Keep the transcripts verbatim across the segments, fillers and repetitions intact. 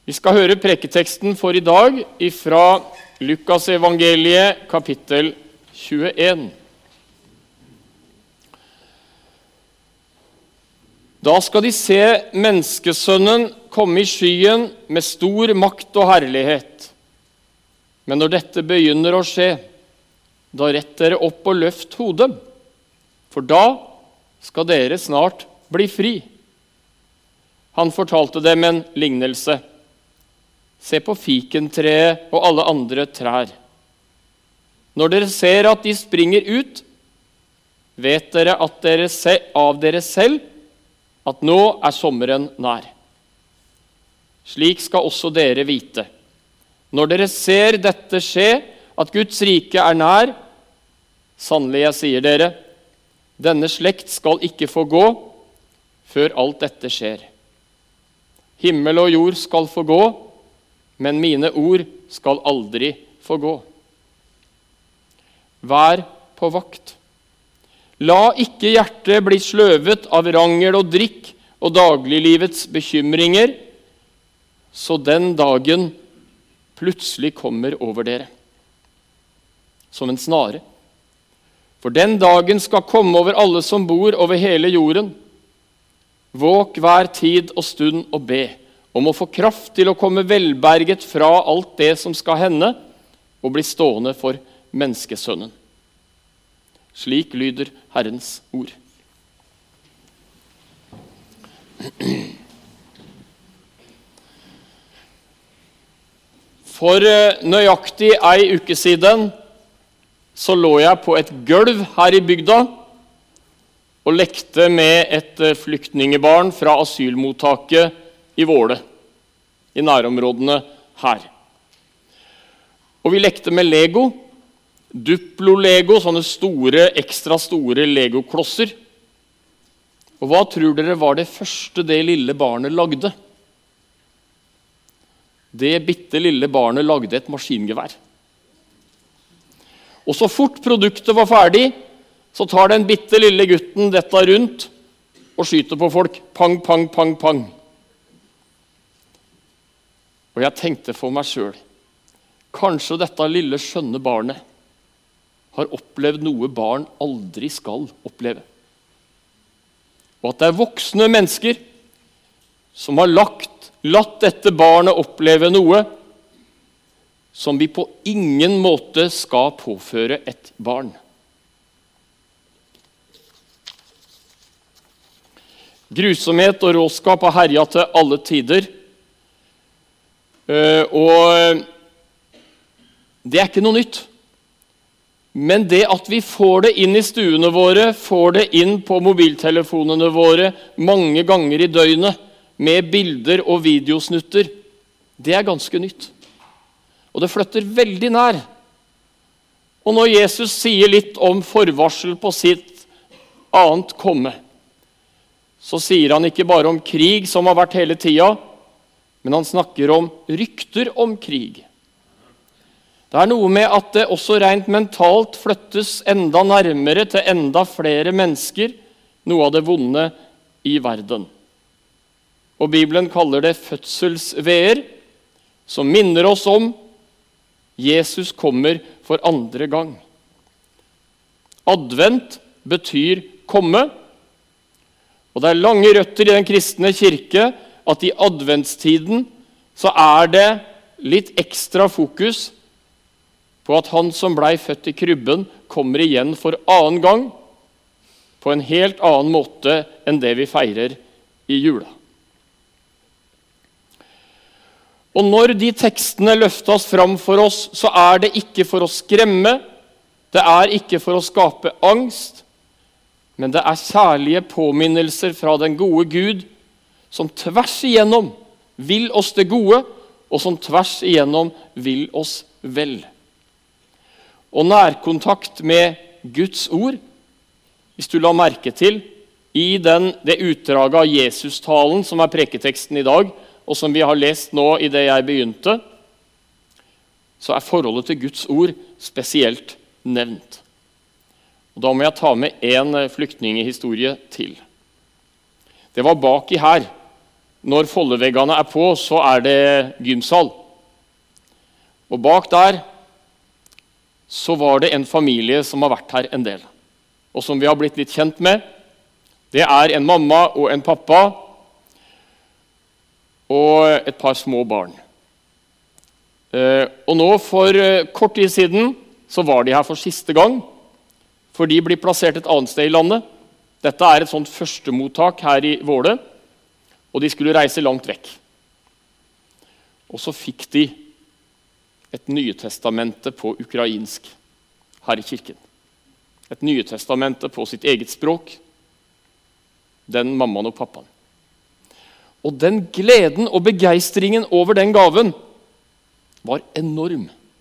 Vi skal høre preketeksten for i dag fra Lukas evangeliet, kapittel tjueen. Da skal de se menneskesønnen komme i skyen med stor makt og herlighet. Men når dette begynner å skje, da rett dere opp og løft hodet, for da skal dere snart bli fri. Han fortalte dem en lignelse. Se på fikentreet og alle andre trær. Når dere ser at de springer ut, vet dere, at dere se, av dere selv at nå er sommeren nær. Slik skal også dere vite. Når dere ser dette skje, at Guds rike er nær, sannelig jeg sier dere, denne slekt skal ikke få gå før alt dette skjer. Himmel og jord skal få gå, men mine ord skal aldri få gå. Vær på vakt. La ikke hjertet bli sløvet av rangel og drikk og dagliglivets bekymringer, så den dagen plutselig kommer over dere, som en snare. For den dagen skal komme over alle som bor over hele jorden. Våk hver tid og stund og be, om å få kraft til å komme velberget fra alt det som skal hende, og bli stående for menneskesønnen. Slik lyder Herrens ord. For nøyaktig ei uke siden så lå jeg på et gulv her i bygda og lekte med et flyktningebarn fra asylmottaket i Våle, i nærområdene her. Og vi lekte med Lego, Duplo-Lego, sånne store, ekstra store Lego-klosser. Og hva tror dere var det første det lille barnet lagde? Det bitte lille barnet lagde et maskingevær. Og så fort produktet var ferdig, så tar den bitte lille gutten dette rundt og skyter på folk. Pang, pang, pang, pang. Og jeg tenkte for meg selv, kanskje dette lille skjønne barnet har opplevd noe barn aldri skal oppleve. Og at det er voksne mennesker som har lagt, latt dette barnet oppleve noe som vi på ingen måte skal påføre et barn. Grusomhet og råskap har herjet til alle tider. Uh, og det er ikke noe nytt. Men det at vi får det inn i stuene våre, får det inn på mobiltelefonene våre mange ganger i døgnet, med bilder og videosnutter, det er ganske nytt. Og det flytter veldig nær. Og når Jesus sier litt om forvarsel på sitt annet komme, så sier han ikke bare om krig som har vært hele tida, men han snakker om rykter om krig. Det er noe med at det også rent mentalt flyttes enda nærmere til enda flere mennesker, noe av det vonde i verden. Og Bibelen kaller det fødselsveer, som minner oss om Jesus kommer for andre gang. Advent betyr komme, og det er lange røtter i den kristne kirke at i adventstiden så er det litt ekstra fokus på at han som ble født i krybben kommer igjen for annen gang på en helt annen måte enn det vi feirer i jula. Og når de tekstene løftes fram for oss, så er det ikke for å skremme, det er ikke for å skape angst, men det er særlige påminnelser fra den gode Gud, som tvers igjennom vil oss det gode, og som tvers igjennom vil oss vel. Og nærkontakt med Guds ord, hvis du la merke til, i den, det utdraget av Jesus-talen som er preketeksten i dag, og som vi har lest nå i det jeg begynte, så er forholdet til Guds ord spesielt nevnt. Og da må jeg ta med en flyktningehistorie til. Det var baki her, når foldeveggene er på, så er det gymsal. Og bak der så var det en familie som har vært her en del, og som vi har blitt litt kjent med. Det er en mamma og en pappa og et par små barn. Og nå for kort tid siden så var de her for siste gang, for de blir plassert et annet sted i landet. Dette er et sånt førstemottak her i Våle, og de skulle reise langt vekk. Og så fikk de et Nytestamente på ukrainsk her i kirken. Et Nytestamente på sitt eget språk, den mammaen og pappaen. Og den gleden og begeistringen over den gaven var enorm.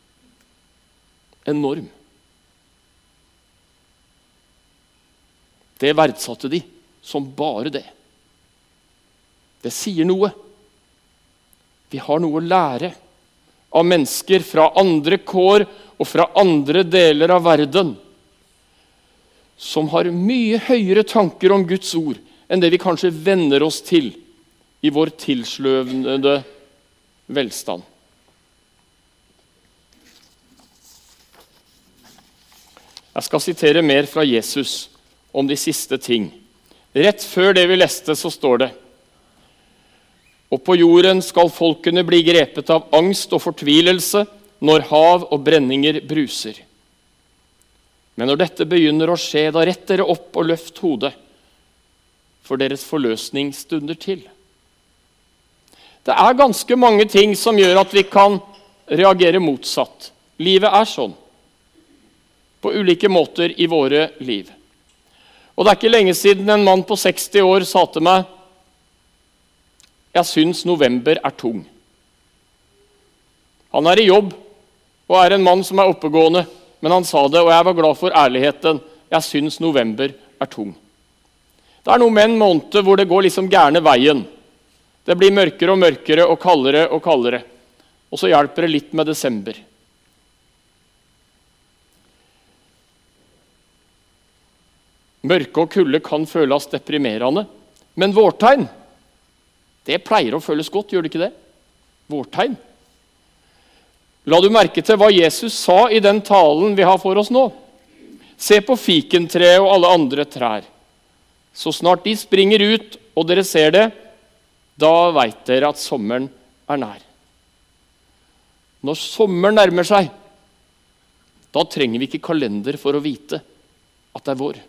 Enorm. Det verdsatte de som bare det. Det sier noe. Vi har noe å lære av mennesker fra andre kår og fra andre deler av verden som har mye høyere tanker om Guds ord enn det vi kanskje venner oss til i vår tilsløvende velstand. Jeg skal sitere mer fra Jesus om de siste ting. Rett før det vi leste så står det: Og på jorden skal folkene bli grepet av angst og fortvilelse når hav og brenninger bruser. Men når dette begynner å skje, da rett dere opp og løft hodet, for deres forløsning stunder til. Det er ganske mange ting som gjør at vi kan reagere motsatt. Livet er sånn, på ulike måter i våre liv. Og det er ikke lenge siden en mann på seksti år sa til meg: Jeg syns november er tung. Han er i jobb og er en mann som er oppegående, men han sa det, og jeg var glad for ærligheten. Jeg syns november er tung. Det er noe med en måned hvor det går liksom gærne veien. Det blir mørkere og mørkere og kaldere og kaldere. Og så hjelper det litt med desember. Mørke og kulde kan føles deprimerende, men vårtegn, det pleier å føles godt, gjør det ikke det? Vårtegn. La du merke til hva Jesus sa i den talen vi har for oss nå? Se på fikentreet og alle andre trær. Så snart de springer ut, og dere ser det, da vet dere at sommeren er nær. Når sommeren nærmer seg, da trenger vi ikke kalender for å vite at det er vår.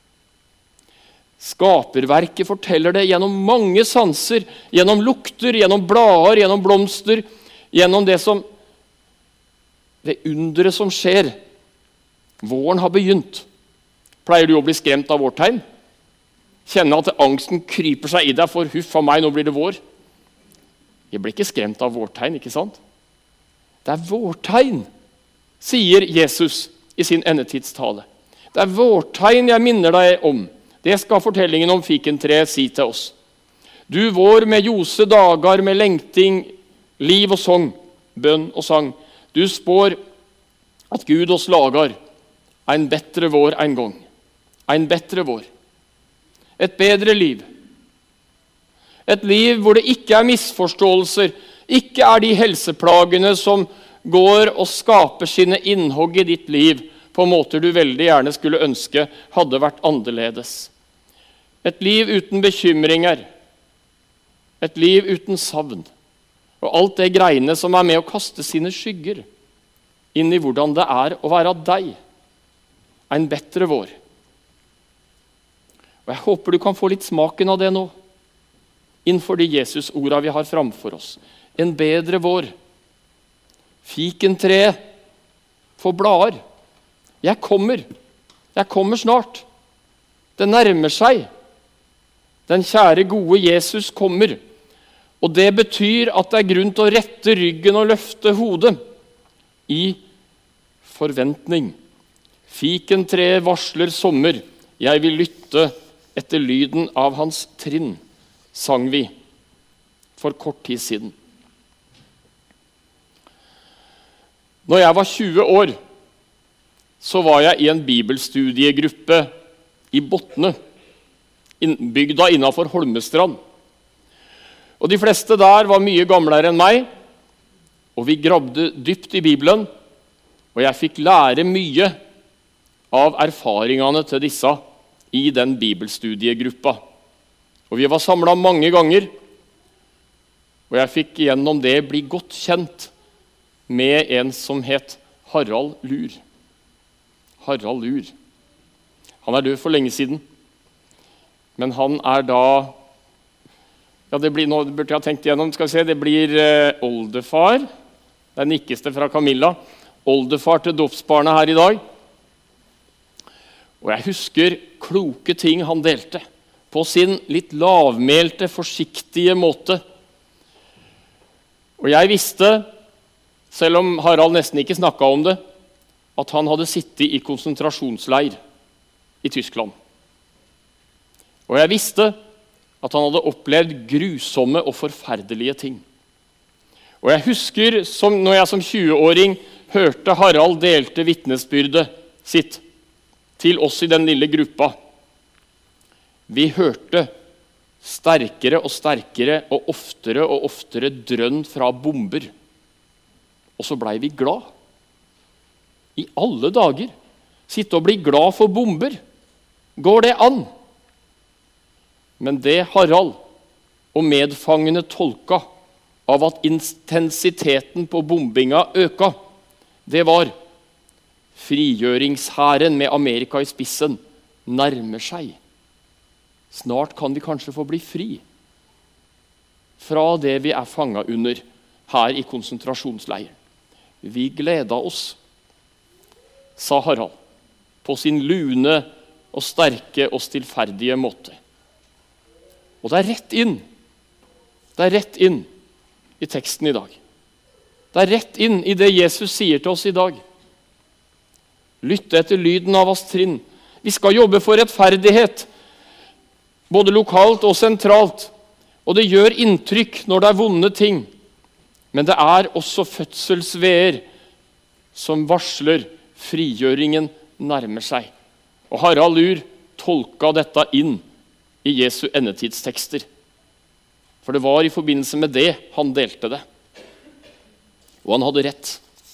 Skaperverket forteller det gjennom mange sanser, gjennom lukter, gjennom blader, gjennom blomster, gjennom det som det underet som skjer. Våren har begynt. Pleier du å bli skremt av vårtegn? Kjenne at angsten kryper seg i deg, for huff av meg, nå blir det vår. Jeg blir ikke skremt av vårtegn, ikke sant? Det er vårtegn, sier Jesus i sin endetidstale. Det er vårtegn jeg minner deg om. Det skal fortellingen om fikentreet si til oss. Du vår med ljose dager, med lengting, liv og sång, bønn og sang. Du spår at Gud oss lagar en bedre vår en gang. En bedre vår. Et bedre liv. Et liv hvor det ikke er misforståelser, ikke er de helseplagene som går og skaper sine innhogg i ditt liv på måter du veldig gjerne skulle ønske hadde vært annerledes. Et liv uten bekymringer. Et liv uten savn. Og alt det greiene som er med å kaste sine skygger inn i hvordan det er å være deg. En bedre vår. Og jeg håper du kan få litt smaken av det nå, innenfor de Jesus-orda vi har framfor oss. En bedre vår. Fikentreet får blader. Jeg kommer. Jeg kommer snart. Det nærmer seg. Den kjære, gode Jesus kommer. Og det betyr at det er grunn til å rette ryggen og løfte hodet i forventning. Fikentreet varsler sommer. Jeg vil lytte etter lyden av hans trinn, sang vi for kort tid siden. Når jeg var tjue år, så var jeg i en bibelstudiegruppe i Botne, bygda innenfor Holmestrand. Og de fleste der var mye gamlere enn meg, og vi gravde dypt i Bibelen, og jeg fikk lære mye av erfaringene til disse i den bibelstudiegruppa. Og vi var samlet mange ganger, og jeg fikk gjennom det bli godt kjent med en som het Harald Lur. Harald Lur. Han er død for lenge siden, men han er da, ja det blir, nå burde jeg ha tenkt igjennom, skal vi se, det blir eh, oldefar, den nikkeste fra Camilla, oldefar til dåpsbarnet her i dag. Og jeg husker kloke ting han delte, på sin litt lavmælte, forsiktige måte. Og jeg visste, selv om Harald nesten ikke snakket om det, at han hadde sittet i konsentrasjonsleir i Tyskland. Og jeg visste at han hadde opplevd grusomme og forferdelige ting. Og jeg husker, som, når jeg som tjue-åring hørte Harald delte vitnesbyrdet sitt til oss i den lille gruppa. Vi hørte sterkere og sterkere og oftere og oftere drønn fra bomber. Og så ble vi glad. I alle dager. Sitte og bli glad for bomber. Går det an? Men det Harald og medfangene tolka av at intensiteten på bombinga øka, det var frigjøringshæren med Amerika i spissen nærmer seg. Snart kan vi kanskje få bli fri fra det vi er fanget under her i konsentrasjonsleiren. Vi gleda oss, sa Harald, på sin lune og sterke og stillferdige måte. Og det er rett inn. Det er rett inn i teksten i dag. Det er rett inn i det Jesus sier til oss i dag. Lytte etter lyden av oss trinn. Vi skal jobbe for rettferdighet, både lokalt og sentralt. Og det gjør inntrykk når det er vonde ting. Men det er også fødselsveer som varsler frigjøringen nærmer seg. Og Harald Lur tolka dette inn i Jesu endetidstekster. For det var i forbindelse med det han delte det. Og han hadde rett.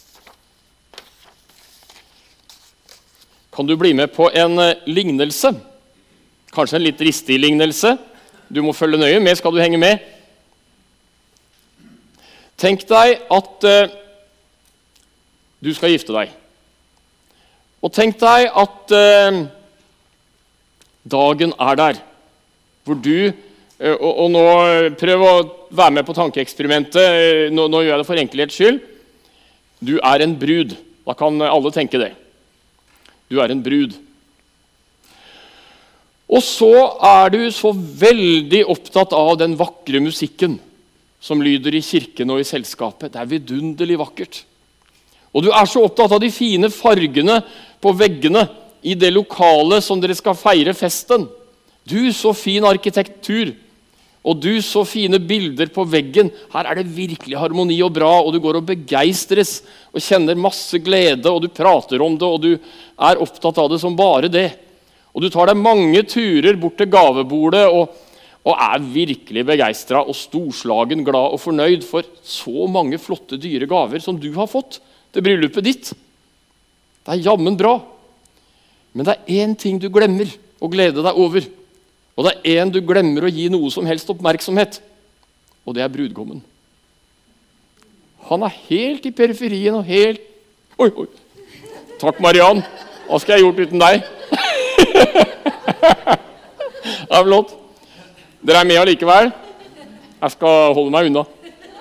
Kan du bli med på en lignelse? Kanskje en litt dristig lignelse. Du må følge nøye med, skal du henge med? Tenk deg at uh, du skal gifte deg. Og tenk deg at uh, dagen er der, hvor du, uh, og, og nå prøv å være med på tankeeksperimentet, uh, nå, nå gjør jeg det for enkelhets skyld. Du er en brud, da kan alle tenke det. Du er en brud. Og så er du så veldig opptatt av den vakre musikken som lyder i kirken og i selskapet. Det er vidunderlig vakkert. Og du er så opptatt av de fine fargene på veggene i det lokale som dere skal feire festen. Du, så fin arkitektur. Og du, så fine bilder på veggen. Her er det virkelig harmoni og bra, og du går og begeistres og kjenner masse glede, og du prater om det, og du er opptatt av det som bare det. Og du tar deg mange turer bort til gavebordet og, og er virkelig begeistret og storslagen, glad og fornøyd for så mange flotte, dyre gaver som du har fått til bryllupet ditt. Det er jammen bra. Men det er en ting du glemmer å glede deg over. Og det er en du glemmer å gi noe som helst oppmerksomhet. Og det er brudgommen. Han er helt i periferien og helt... Oi, oi. Takk, Mariann. Hva skal jeg gjort uten deg? Det er flott. Dere er med allikevel. Jeg skal holde meg unna.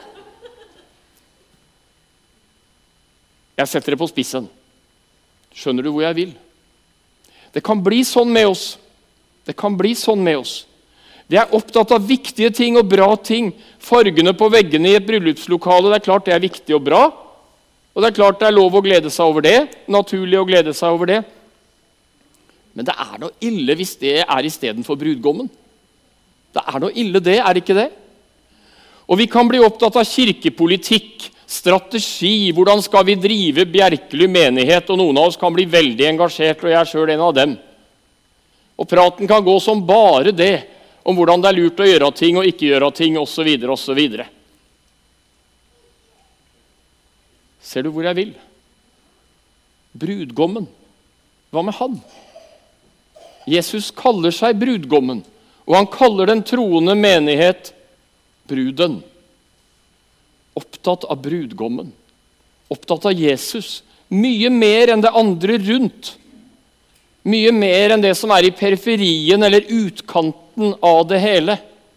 Jeg setter det på spissen. Skjønner du hvor jeg vil? Det kan bli sånn med oss. Det kan bli sånn med oss. Vi er opptatt av viktige ting og bra ting. Fargene på veggene i et bryllupslokale, det er klart det er viktig og bra. Og det er klart det er lov å glede seg over det. Naturlig å glede seg over det. Men det er noe ille hvis det er i stedet for brudgommen. Det er noe ille det, er det ikke det? Og vi kan bli opptatt av kirkepolitikk, strategi, hvordan skal vi drive Bjerkely menighet, og noen av oss kan bli veldig engasjert, og jeg er selv en av dem. Og praten kan gå som bare det, om hvordan det er lurt å gjøre ting og ikke gjøre ting, og så videre, og så videre. Ser du hvor jeg vil? Brudgommen. Hva med han? Jesus kaller seg brudgommen, og han kaller den troende menighet bruden. Opptatt av brudgommen. Opptatt av Jesus. Mye mer enn det andre rundt. Mye mer enn det som er i periferien eller utkanten av det hele.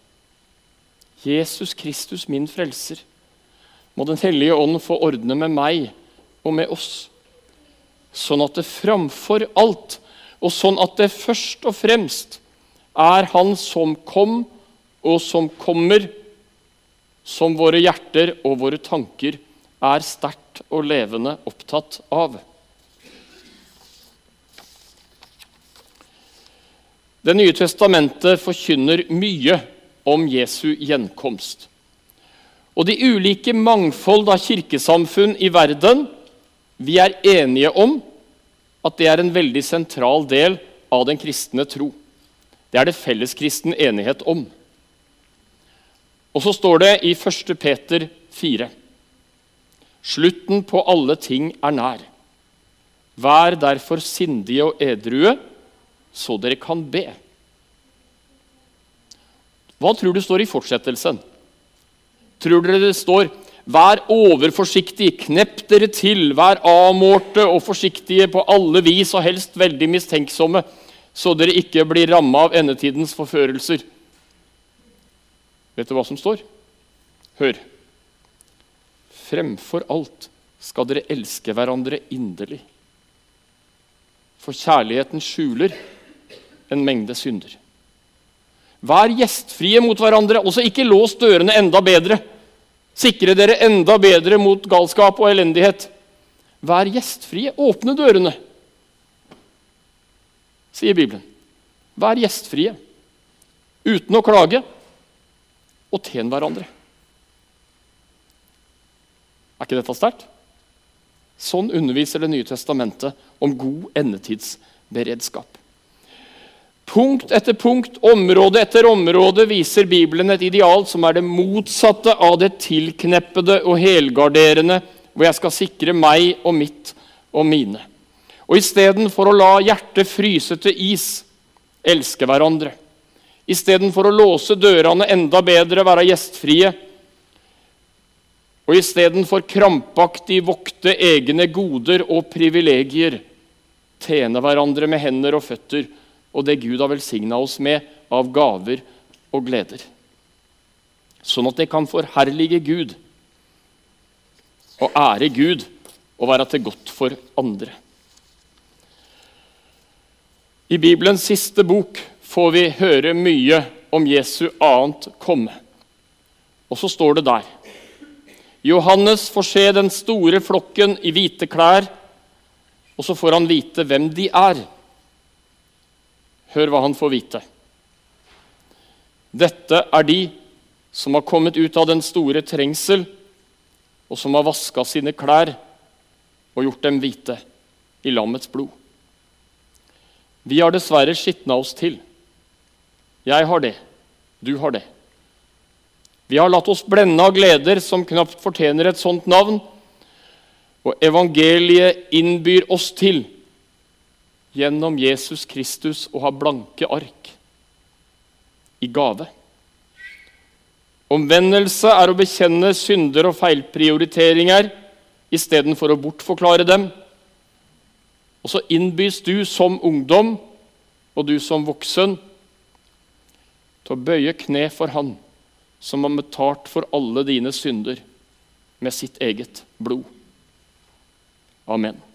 Jesus Kristus, min frelser. Må den hellige ånd få ordne med meg og med oss. Sånn at det framfor alt, og sånn at det først og fremst er han som kom og som kommer, som våre hjerter og våre tanker er sterkt og levende opptatt av. Det nye testamentet forkynner mye om Jesu gjenkomst. Og de ulike mangfold av kirkesamfunn i verden, vi er enige om at det er en veldig sentral del av den kristne tro. Det er det felleskristen enighet om. Og så står det i første Peter fire. Slutten på alle ting er nær. Vær derfor sindige og edrue, så dere kan be. Hva tror du står i fortsettelsen? Tror dere det står, vær overforsiktig, knepp dere til, vær avmålte og forsiktige på alle vis og helst veldig mistenksomme, så dere ikke blir rammet av endetidens forførelser. Vet du hva som står? Hør. Fremfor alt skal dere elske hverandre inderlig. For kjærligheten skjuler en mengde synder. Vær gjestfrie mot hverandre, og så ikke lås dørene enda bedre. Sikre dere enda bedre mot galskap og elendighet. Vær gjestfrie, åpne dørene, sier Bibelen. Vær gjestfrie, uten å klage, og tjen hverandre. Er ikke dette sterkt? Sånn underviser Det nye testamentet om god endetidsberedskap. Punkt etter punkt, område etter område viser Bibelen et ideal som er det motsatte av det tilkneppede og helgarderende, hvor jeg skal sikre meg og mitt og mine. Og i stedet for å la hjertet fryse til is, elske hverandre. I stedet for å låse dørene enda bedre, være gjestfrie. Og i stedet for krampaktig vokte egne goder og privilegier, tjene hverandre med hender og føtter, og det Gud har velsignet oss med av gaver og gleder. Sånn at det kan forherlige Gud, og ære Gud, og være til godt for andre. I Bibelens siste bok får vi høre mye om Jesu annet komme. Og så står det der. Johannes får se den store flokken i hvite klær, og så får han vite hvem de er. Hør hva han får vite. Dette er de som har kommet ut av den store trengsel, og som har vasket sine klær og gjort dem hvite i lammets blod. Vi har dessverre skitnet oss til. Jeg har det, du har det. Vi har latt oss blende av gleder som knapt fortjener et sånt navn, og evangeliet innbyr oss til gjennom Jesus Kristus å ha blanke ark i gave. Omvendelse er å bekjenne synder og feilprioriteringer i stedet for å bortforklare dem. Og så innbys du som ungdom og du som voksen til å bøye kne for han som har betalt for alle dine synder med sitt eget blod. Amen.